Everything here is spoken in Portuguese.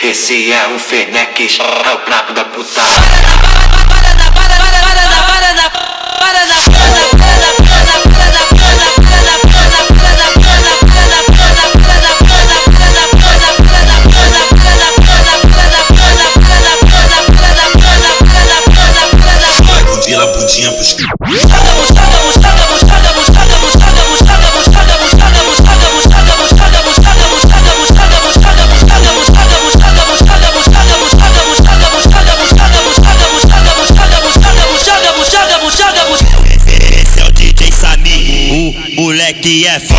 Esse é o Fenech, é o brabo da puta. Vira a bundinha pros Esse é o DJ Samir, o moleque é